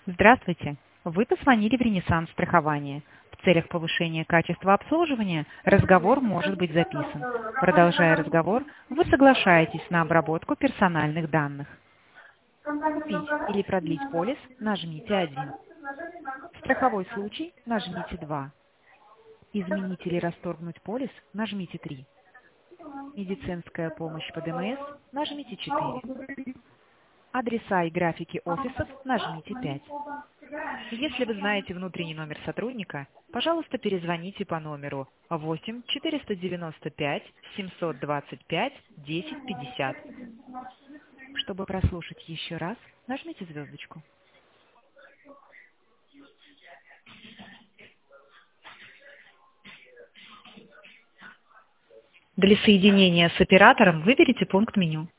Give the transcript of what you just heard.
Здравствуйте! Вы позвонили в Ренессанс страхование. В целях повышения качества обслуживания разговор может быть записан. Продолжая разговор, вы соглашаетесь на обработку персональных данных. Купить или продлить полис – нажмите 1. Страховой случай – нажмите 2. Изменить или расторгнуть полис – нажмите 3. Медицинская помощь по ДМС – нажмите 4. Адреса и графики офисов – нажмите 5. Если вы знаете внутренний номер сотрудника, пожалуйста, перезвоните по номеру 8 495 725 1050. Чтобы прослушать еще раз, нажмите звездочку. Для соединения с оператором выберите пункт меню.